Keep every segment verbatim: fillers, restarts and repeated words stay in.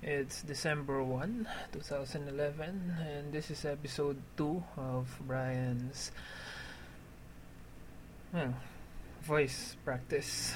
It's December first, twenty eleven, and this is episode two of Brian's well, voice practice.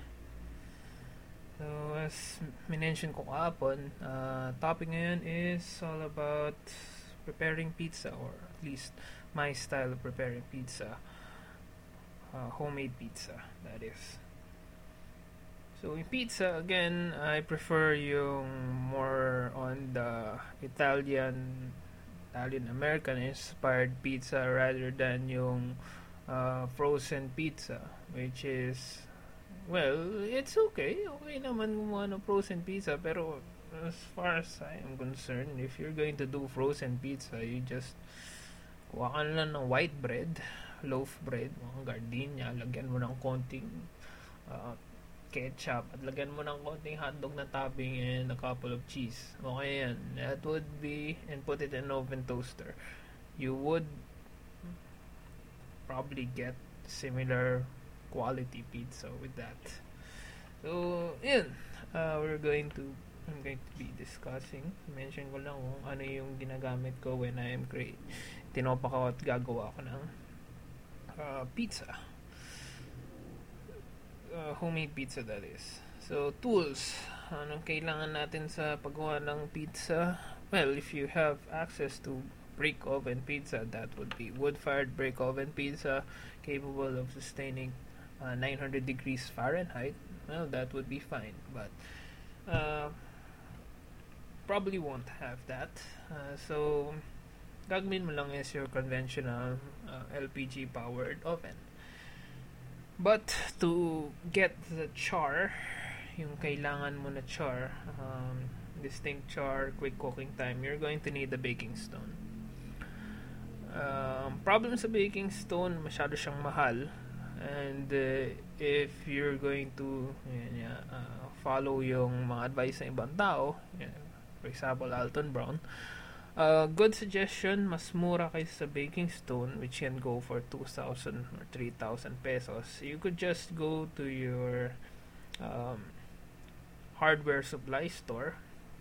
So, as minention ko kahapon, uh, topic ngayon is all about preparing pizza, or at least my style of preparing pizza. Uh, homemade pizza, that is. So, in pizza, again, I prefer yung more on the Italian, Italian-American inspired pizza rather than yung uh, frozen pizza, which is, well, it's okay. Okay naman gumawa ng frozen pizza, pero as far as I am concerned, if you're going to do frozen pizza, you just kuha ka lang ng white bread, loaf bread, mga gardenia, lagyan mo ng konting uh, ketchup at lagyan mo ng konting hotdog na topping and a couple of cheese. Okay yan. That would be, and put it in an oven toaster. You would probably get similar quality pizza with that. So, yun. Uh, we're going to, I'm going to be discussing. Mention ko lang kung ano yung ginagamit ko when I am create. Tinopak ako at gagawa ko ng uh, pizza. Uh, homemade pizza, that is. So, tools. Anong kailangan natin sa paggawa ng pizza? Well, if you have access to brick oven pizza, that would be wood-fired brick oven pizza capable of sustaining uh, nine hundred degrees Fahrenheit. Well, that would be fine. But, uh, probably won't have that. Uh, so, gagawin mo lang is your conventional uh, L P G-powered oven. But to get the char, yung kailangan mo na char, um, distinct char, quick cooking time, you're going to need a baking stone. Um, problem sa baking stone, masyado siyang mahal. And uh, if you're going to yun, yeah, uh, follow yung mga advice ng ibang tao, yeah, for example, Alton Brown, a uh, good suggestion, mas mura kaysa sa baking stone, which can go for two thousand or three thousand pesos. You could just go to your um, hardware supply store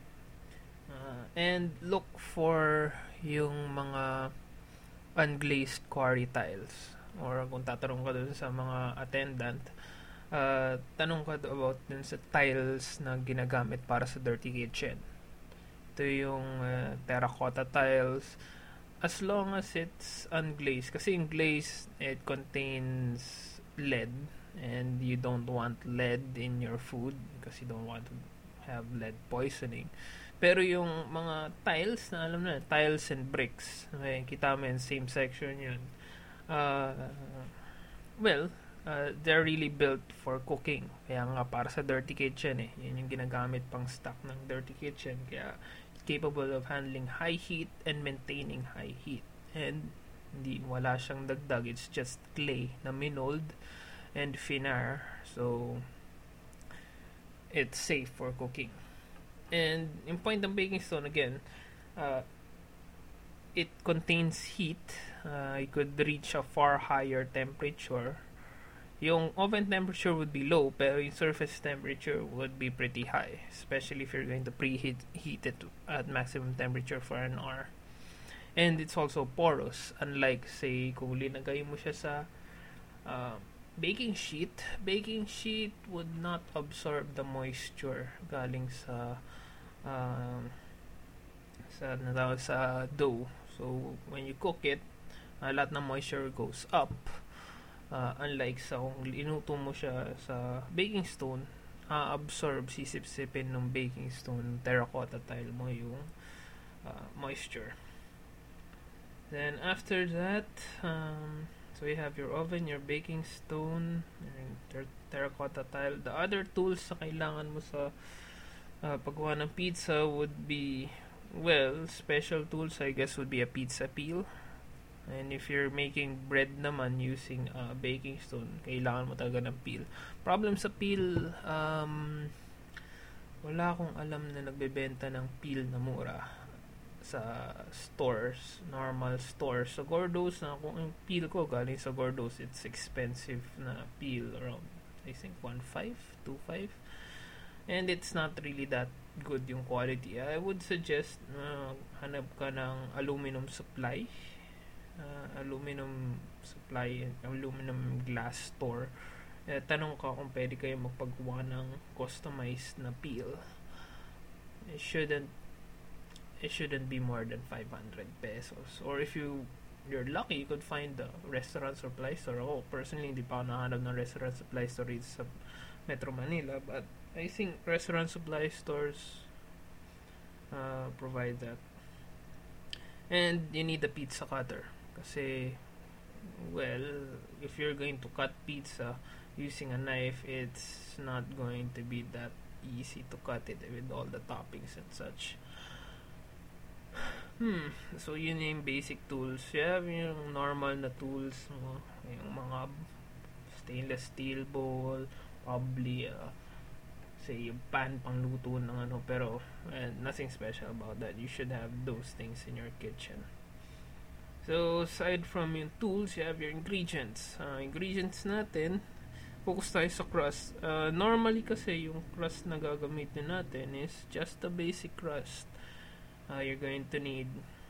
uh, and look for yung mga unglazed quarry tiles. Or kung tatanong ka dun sa mga attendant, uh, tanong ka about dun sa tiles na ginagamit para sa dirty kitchen. Ito yung uh, terracotta tiles, as long as it's unglazed, kasi yung glazed, it contains lead and you don't want lead in your food because you don't want to have lead poisoning. Pero yung mga tiles na alam na, tiles and bricks, okay, kita mo yung same section yun, uh, well, uh, they're really built for cooking, kaya nga para sa dirty kitchen eh, yun yung ginagamit pang stock ng dirty kitchen, kaya capable of handling high heat and maintaining high heat. And hindi, wala siyang dagdag. It's just clay na minold and finar. So, it's safe for cooking. And yung point ng baking stone, again, uh, it contains heat. Uh, it could reach a far higher temperature. Yung oven temperature would be low, pero yung surface temperature would be pretty high, especially if you're going to preheat heat it at maximum temperature for an hour. And it's also porous, unlike say kung linagay mo siya sa uh, baking sheet. Baking sheet would not absorb the moisture galing sa uh, sa natawag sa dough. So when you cook it, a lot ng moisture goes up. Uh, unlike sa kung inuto mo siya sa baking stone, a-absorb, sisip-sipin ng baking stone, terracotta tile mo yung uh, moisture. Then after that, um, so you have your oven, your baking stone, and ter- terracotta tile. The other tools na kailangan mo sa uh, paggawa ng pizza would be, well, special tools I guess would be a pizza peel. And if you're making bread naman using uh, baking stone, kailangan mo talaga ng peel. Problem sa peel, um, wala akong alam na nagbebenta ng peel na mura sa stores, normal stores. Sa Gordo's, na kung yung peel ko galing sa Gordo's, it's expensive na peel, around I think one point five, two point five. And it's not really that good yung quality, I would suggest uh, hanap ka ng aluminum supply, uh, aluminum supply, aluminum glass store. Eh, tanong ka kung pwede kayo magpagawa ng customized na peel. It shouldn't it shouldn't be more than five hundred pesos. Or if you you're lucky, you could find the restaurant supply store. Oh, personally, hindi pa ako nakahanap ng restaurant supply store dito sa Metro Manila, but I think restaurant supply stores uh, provide that. And you need a pizza cutter kasi, well, if you're going to cut pizza using a knife, it's not going to be that easy to cut it with all the toppings and such. Hmm, so yun yung basic tools. You have yung normal na tools mo, yung mga stainless steel bowl, probably uh, say yung pan pang luto ng ano, pero uh, nothing special about that. You should have those things in your kitchen. So aside from yung tools, you have your ingredients. Uh, ingredients natin, focus tayo sa crust. Uh, normally kasi yung crust na gagamitin natin is just a basic crust. Uh, you're going to need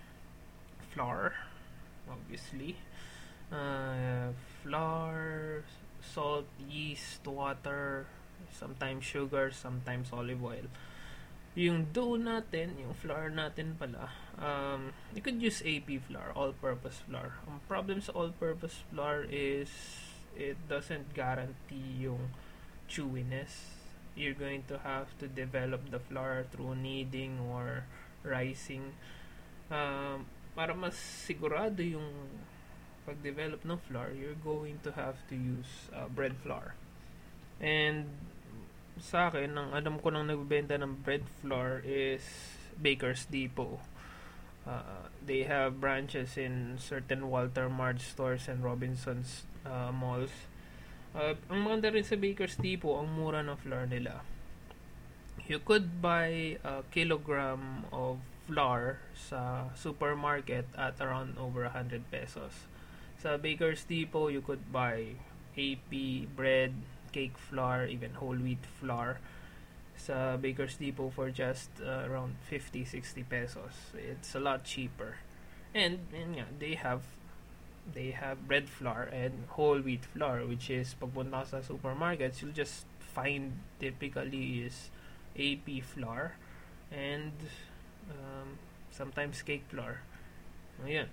flour, obviously. Uh, flour, salt, yeast, water, sometimes sugar, sometimes olive oil. Yung dough natin, yung flour natin pala, um, you could use A P flour, all-purpose flour. Ang problem sa all-purpose flour is it doesn't guarantee yung chewiness. You're going to have to develop the flour through kneading or rising. Um, para mas sigurado yung pag-develop ng flour, you're going to have to use uh, bread flour. And sa akin, ang alam ko nang nagbebenta ng bread flour is Baker's Depot. Uh, they have branches in certain Walter Mart stores and Robinsons uh, malls. Uh, ang maganda rin sa Baker's Depot, ang mura ng flour nila. You could buy a kilogram of flour sa supermarket at around over one hundred pesos. Sa Baker's Depot, you could buy A P, bread, cake flour, even whole wheat flour sa Baker's Depot for just uh, around fifty to sixty pesos. It's a lot cheaper. And, and yeah, they have they have bread flour and whole wheat flour, which is pagpunta sa supermarkets, you'll just find typically is A P flour and um, sometimes cake flour. Ayan.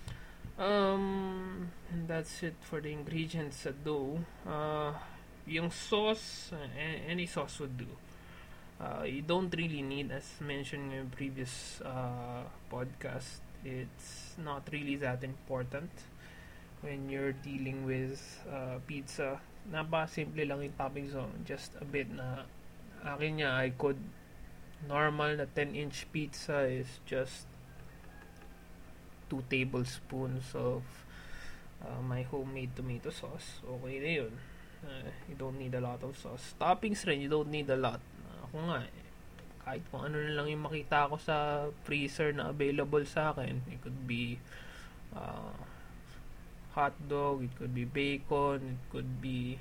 Um, and that's it for the ingredients sa dough. Uh, yung sauce, uh, any sauce would do. Uh, you don't really need, as mentioned in previous uh, podcast, it's not really that important when you're dealing with uh, pizza. Napaka-simple lang yung toppings, so just a bit na akin niya, I could normal na ten inch pizza is just two tablespoons of uh, my homemade tomato sauce. Okay na yun. Uh, you don't need a lot of sauce. Toppings rin, you don't need a lot. Uh, ako nga, eh, kahit kung ano na lang yung makita ko sa freezer na available sa akin. It could be uh, hot dog, it could be bacon, it could be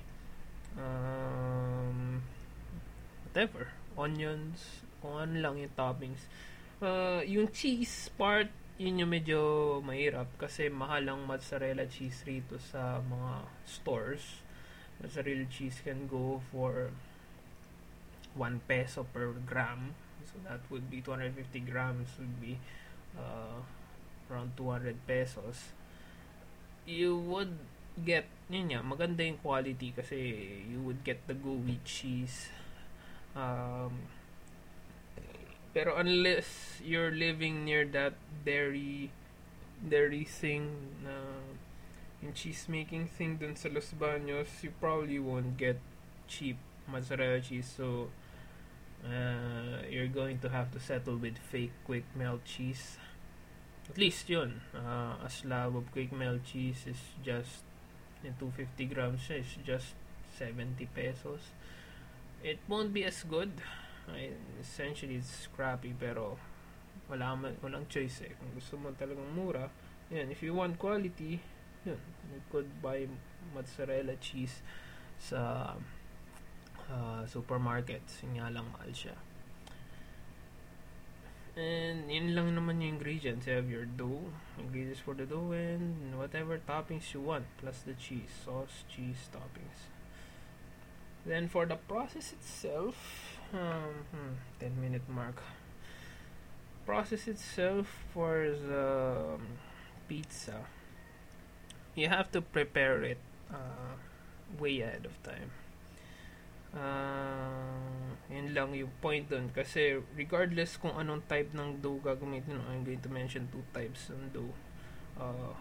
um, whatever, onions, kung ano lang yung toppings. Uh, yung cheese part, yun yung medyo mahirap kasi mahal ang mozzarella cheese rito sa mga stores. Mozzarella cheese can go for one peso per gram. So that would be two hundred fifty grams would be uh, around two hundred pesos. You would get, yun nga, maganda yung quality kasi you would get the gooey cheese. Um, pero unless you're living near that dairy dairy thing na yung cheese making thing dun sa Los Baños, you probably won't get cheap mozzarella cheese, so uh, you're going to have to settle with fake quick melt cheese. At least yun, uh, a slab of quick melt cheese is just in two hundred fifty grams siya, is just seventy pesos. It won't be as good. I, essentially, it's crappy, pero wala man, walang choice eh. Kung gusto mo talagang mura, yan, if you want quality, yun, you could buy mozzarella cheese sa uh, supermarkets. Yun nga lang, mahal siya. And yun lang naman yung ingredients. You have your dough, ingredients for the dough, and whatever toppings you want, plus the cheese, sauce, cheese, toppings. Then for the process itself, um, hmm, ten minute mark. Process itself for the um, pizza, you have to prepare it uh, way ahead of time. Uh, yun lang yung point dun. Kasi regardless kung anong type ng dough gagamitin, I'm going to mention two types ng dough. Uh,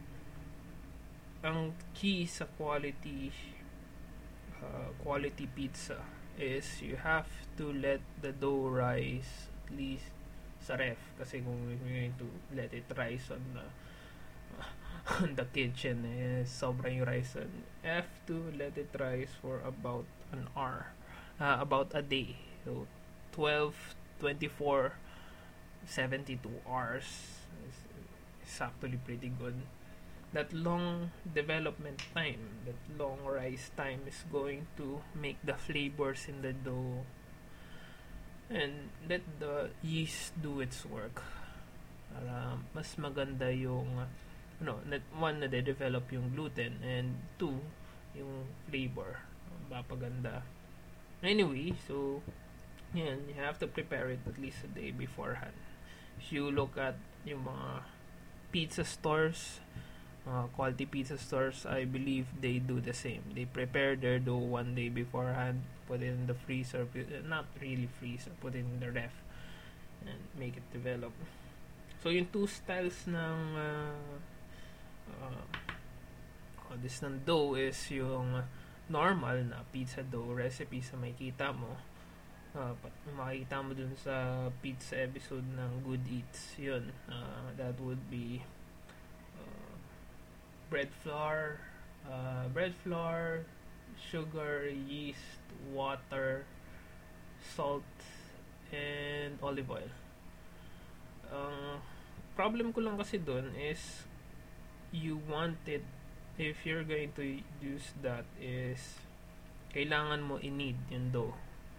ang key sa quality uh, quality pizza is you have to let the dough rise at least sa ref. Kasi kung you're going to let it rise on the on the kitchen, eh, sobrang yung rice. You have to let it rise for about an hour, uh, about a day. So twelve, twenty-four, seventy-two hours is, is actually pretty good. That long development time, that long rise time is going to make the flavors in the dough and let the yeast do its work. Uh, mas maganda yung no, one na de-develop yung gluten, and two, yung flavor mapaganda. Anyway, so yan, you have to prepare it at least a day beforehand. If you look at yung mga pizza stores, uh, quality pizza stores, I believe they do the same. They prepare their dough one day beforehand, put it in the freezer, not really freezer, put it in the ref, and make it develop. So yung two styles ng uh, uh, oh, this ng dough is yung normal na pizza dough recipe sa makikita mo. Uh, makikita mo dun sa pizza episode ng Good Eats. Yun. Uh, that would be uh, bread flour, uh, bread flour, sugar, yeast, water, salt, and olive oil. Ang uh, problem ko lang kasi dun is you want it, if you're going to use that, is kailangan mo i-knead yung dough.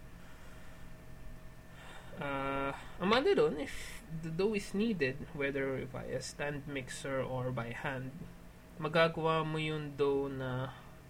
Uh, ang maganda doon, if the dough is kneaded, whether by a stand mixer or by hand, magagawa mo yung dough na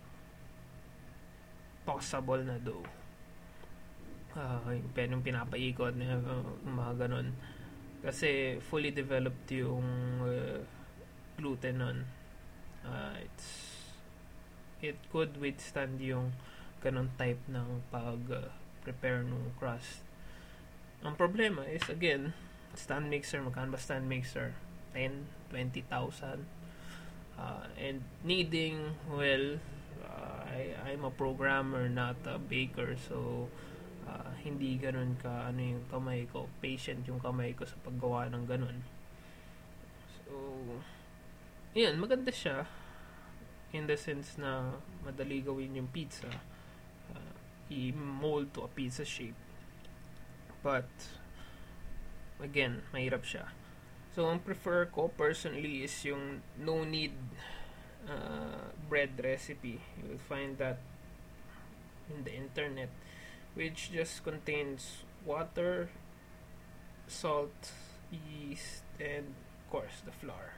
tossable na dough. Uh, yung pinapaikot na uh, mga ganun. Kasi fully developed yung uh, gluten nun. Uh, it's it could withstand yung ganun type ng pag uh, prepare ng crust. Ang problema is, again, stand mixer, magkano ba stand mixer? ten, twenty thousand. Uh, and kneading, well, uh, I, I'm a programmer, not a baker, so uh, hindi ganun ka, ano yung kamay ko, patient yung kamay ko sa paggawa ng ganun. So, yan, maganda siya in the sense na madali gawin yung pizza, uh, i-mold to a pizza shape. But again, mahirap siya. So ang prefer ko personally is yung no knead uh, bread recipe. You will find that in the internet, which just contains water, salt, yeast, and of course the flour.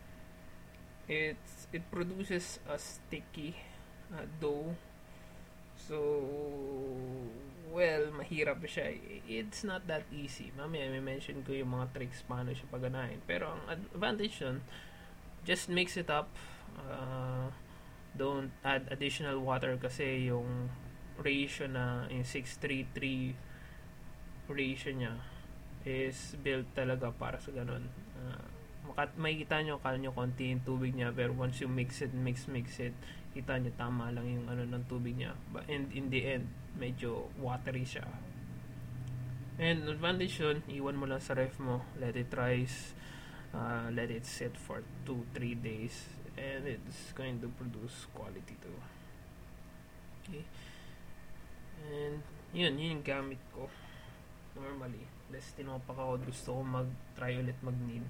It's, it produces a sticky uh, dough. So, well, mahirap siya. It's not that easy. Mamaya, may mention ko yung mga tricks paano siya paganahin. Pero ang advantage yun, just mix it up. Uh, don't add additional water kasi yung ratio na, yung six three three ratio niya is built talaga para sa ganun. Uh, makat makikita nyo kala nyo konti yung tubig niya, pero once you mix it, mix, mix it, kita nyo tama lang yung ano ng tubig niya. But in, in the end, medyo watery siya. And advantage yun, iwan mo lang sa ref mo, let it rise, uh, let it sit for two to three days, and it's going to produce quality too. Okay. And yun, yun yung gamit ko normally. Less tinopak ako, gusto ko mag-try ulit mag-knead.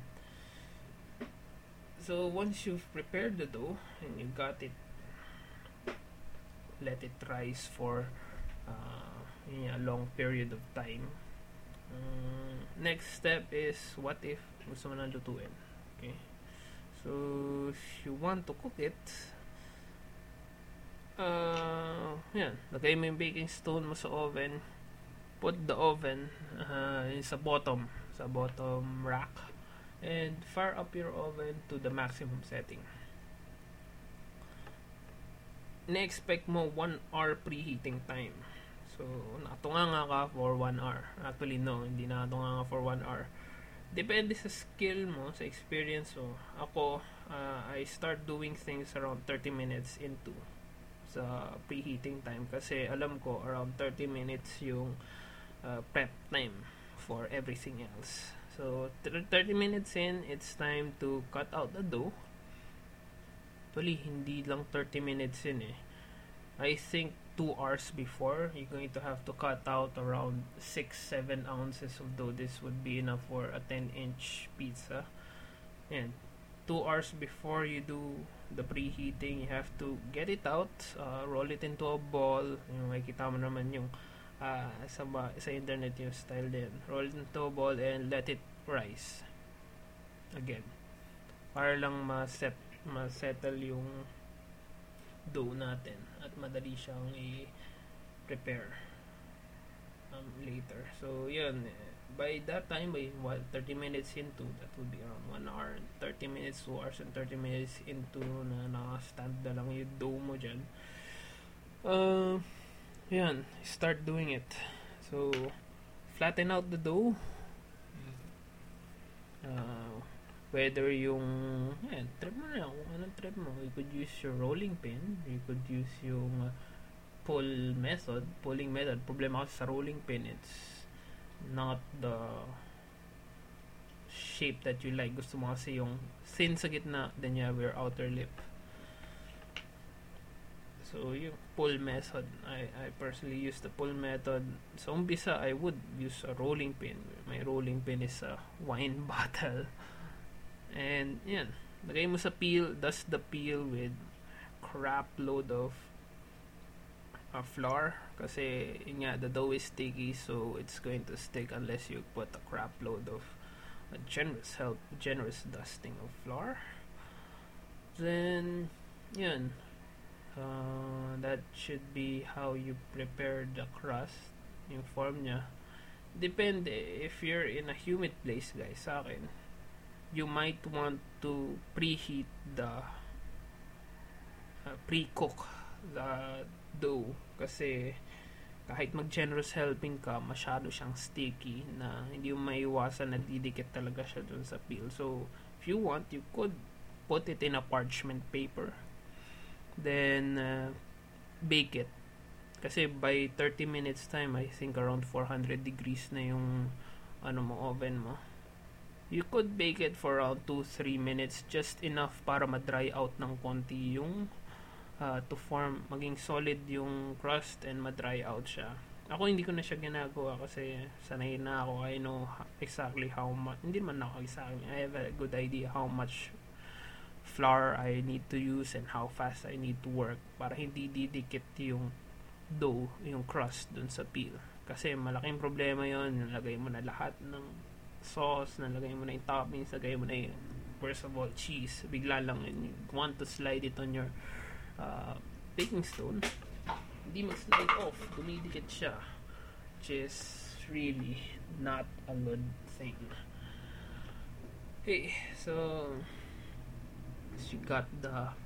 So once you've prepared the dough and you got it, let it rise for uh, a long period of time. Um, next step is, what if gusto mo nang lutuin? Okay. So, if you want to cook it, uh, yan, lagay mo yung baking stone mo sa oven. Put the oven uh, sa bottom, sa bottom rack, and fire up your oven to the maximum setting. Na-expect mo one hour preheating time. So, nakatunga ka for one hour. Actually, no, hindi nakatunga nga for one hour. Depende sa skill mo, sa experience mo. Ako, uh, I start doing things around thirty minutes into sa preheating time kasi alam ko around thirty minutes yung uh, prep time for everything else. So, thirty minutes in, it's time to cut out the dough. Actually, hindi lang thirty minutes in eh. I think two hours before, you're going to have to cut out around six to seven ounces of dough. This would be enough for a ten inch pizza. And two hours before you do the preheating, you have to get it out, uh, roll it into a ball. Yung makikita mo naman yung uh, sa, sa internet yung style din. Roll it into a ball and let it rise. Again. Para lang ma-set, ma-settle yung dough natin at madali siyang i-prepare um, later. So, yun. By that time, by what, thirty minutes into, that would be around one hour. thirty minutes, two hours, and thirty minutes into na naka-stand na lang yung dough mo dyan. Uh, yan. Start doing it. So, flatten out the dough. Uh, whether yung yan, trip mo na lang kung anong trip mo. You could use your rolling pin, you could use yung uh, pull method, pulling method. Problema kasi sa rolling pin, it's not the shape that you like. Gusto mo kasi yung thin sa gitna, then you have your outer lip. So yung pull method, I, I personally use the pull method. Sa umpisa, I would use a rolling pin. My rolling pin is a wine bottle. And, yan. Lagay mo sa peel, dust the peel with crap load of uh, flour. Kasi, yun nga, the dough is sticky, so it's going to stick unless you put a crap load of a generous help, generous dusting of flour. Then, yun. Uh, that should be how you prepare the crust. Yung form niya. Depende. If you're in a humid place, guys, sa akin, you might want to preheat the uh, pre-cook the dough kasi kahit mag-generous helping ka, masyado siyang sticky na hindi mo maiwasan na didikit talaga siya dun sa peel. So, if you want, you could put it in a parchment paper. Then, uh, bake it. Kasi by thirty minutes time, I think around four hundred degrees na yung ano mo, oven mo. You could bake it for around two to three minutes, just enough para ma-dry out ng konti yung uh, to form, maging solid yung crust and ma-dry out siya. Ako hindi ko na siya ginagawa kasi sanay na ako. I know exactly how much, hindi naman ako exactly, I have a good idea how much flour I need to use and how fast I need to work para hindi didikit yung dough, yung crust dun sa peel. Kasi malaking problema yon, nalagay mo na lahat ng sauce, nalagay mo na yung toppings, nalagay mo na yung, first of all, cheese. Bigla lang, and you want to slide it on your uh, baking stone. Hindi mag-slide off. Dumidikit siya. Which is really not a good thing. Okay, so you got the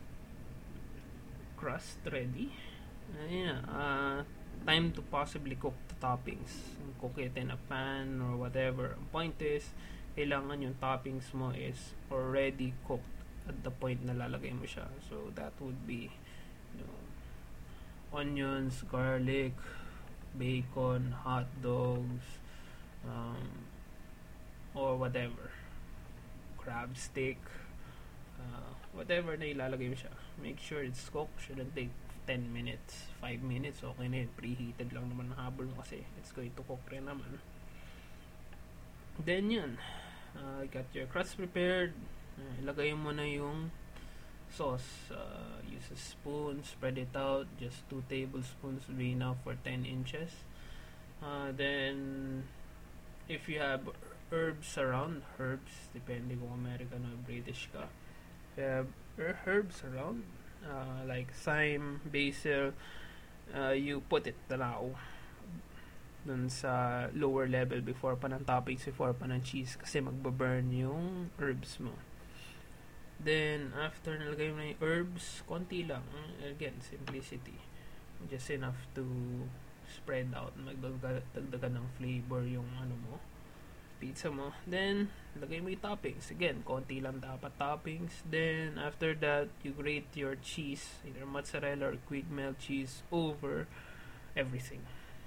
crust ready. Uh, yeah, uh, time to possibly cook the toppings. Cook it in a pan or whatever. Ang point is, kailangan yung toppings mo is already cooked at the point na lalagay mo siya. So, that would be, you know, onions, garlic, bacon, hot dogs, um, or whatever. Crab stick, uh, whatever na ilalagay mo siya. Make sure it's cooked. Shouldn't take ten minutes, five minutes, okay na yun. Preheated lang naman ng habol mo kasi it's going to cook rin naman. Then yun, uh, got your crust prepared. Uh, ilagay mo na yung sauce. Uh, use a spoon, spread it out. Just two tablespoons will be enough for ten inches. Uh, then if you have herbs around, herbs, depende kung American or British ka. If you have er- herbs around, uh, like thyme, basil, uh, you put it now dun sa lower level before pa ng toppings, before pa ng cheese, kasi magbaburn yung herbs mo. Then, after nalagay mo na yung herbs, konti lang. Again, simplicity. Just enough to spread out, magdagdagan ng flavor yung ano mo, pizza mo. Then, lagay mo yung toppings. Again, konti lang dapat toppings. Then, after that, you grate your cheese, either mozzarella or quick melt cheese, over everything.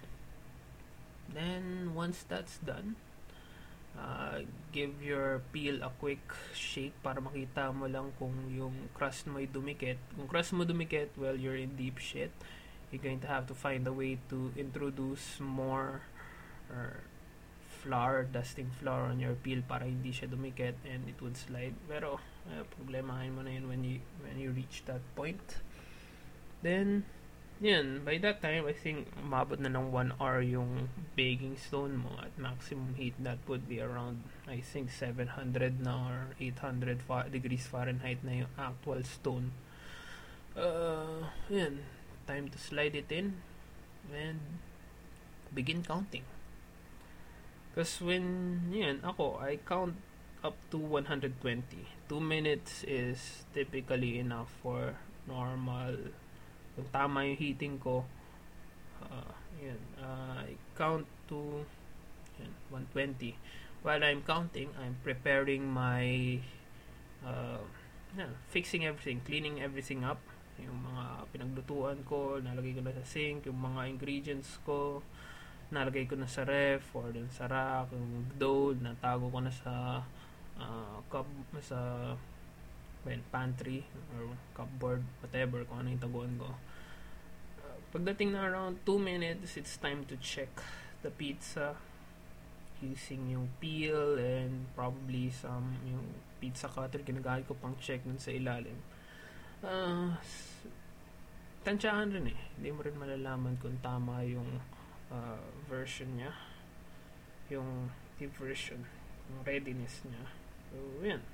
Then, once that's done, uh, give your peel a quick shake para makita mo lang kung yung crust mo ay dumikit. Kung crust mo dumikit, well, you're in deep shit. You're going to have to find a way to introduce more or flour, dusting flour on your peel para hindi siya dumikit and it would slide. Pero, uh, problemahin mo na yun when you, when you reach that point. Then, yan, by that time, I think umabot na ng one hour yung baking stone mo at maximum heat. That would be around, I think, seven hundred na or eight hundred fa- degrees Fahrenheit na yung actual stone. Uh, yan, time to slide it in and begin counting. Because when, yan, ako, I count up to one hundred twenty. Two minutes is typically enough for normal. Kung tama yung heating ko, uh, yan, uh, I count to yan, one twenty. While I'm counting, I'm preparing my uh, yan, fixing everything, cleaning everything up. Yung mga pinaglutuan ko, nalagay ko na sa sink. Yung mga ingredients ko, nalagay ko na sa ref or dun sa rack. Yung dough, natago ko na sa uh, cup, sa well, pantry or cupboard, whatever, kung ano yung taguan ko. Uh, pagdating na around two minutes, it's time to check the pizza using yung peel and probably some yung pizza cutter. Ginagamit ko pang check dun sa ilalim. Uh, tansyahan rin eh. Hindi mo rin malalaman kung tama yung uh, version niya. Yung tip version. Yung readiness niya. So, yan.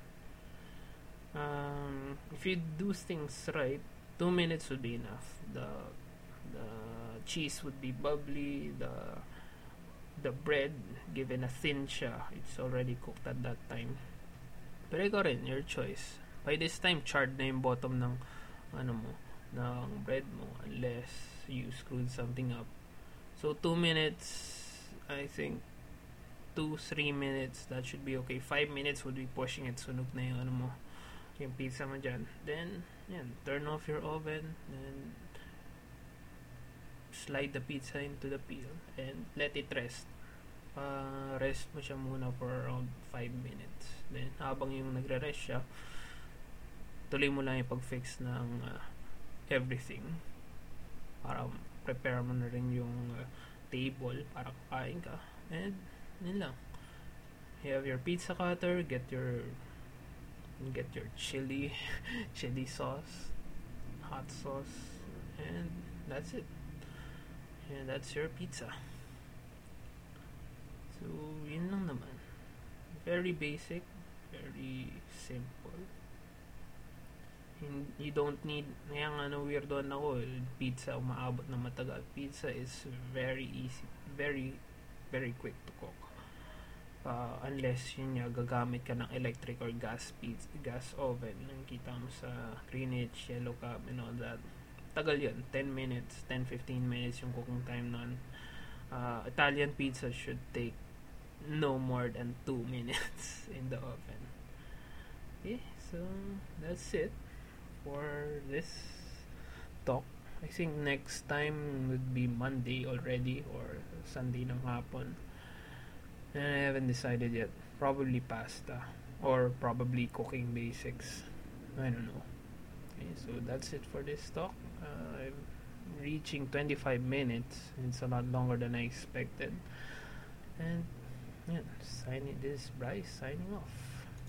Um, if you do things right, two minutes would be enough. The the cheese would be bubbly. The the bread, given a thin siya, it's already cooked at that time. Pero ikaw rin, your choice. By this time, charred na yung bottom ng ano mo, ng bread mo, unless you screwed something up. So two minutes, I think two three minutes, that should be okay. Five minutes would be pushing it. Sunog na yung ano mo, yung pizza mo dyan. Then, yan, turn off your oven and slide the pizza into the peel and let it rest. Uh, rest mo siya muna for around five minutes. Then, habang yung nagre-rest siya, tuloy mo lang yung pag-fix ng uh, everything para prepare mo na rin yung uh, table para kakain ka. And, yun lang. You have your pizza cutter, get your get your chili chili sauce, hot sauce, and that's it. And that's your pizza. So, yun lang naman. Very basic, very simple. You don't need, ngayang ano, weirdoan ako, pizza umaabot na matagal. Pizza is very easy, very, very quick to cook. Uh, unless yun nga, gagamit ka ng electric or gas pizza, gas oven. Nakita mo sa Greenwich, Yellow Cab, and all that. Tagal yun, ten minutes, ten to fifteen minutes yung cooking time nun. Uh, Italian pizza should take no more than two minutes in the oven. Okay, so that's it for this talk. I think next time would be Monday already or Sunday ng hapon. And I haven't decided yet. Probably pasta or probably cooking basics. I don't know. Okay, so that's it for this talk. Uh, I'm reaching twenty-five minutes. It's a lot longer than I expected. And yeah, signing this Bryce signing off.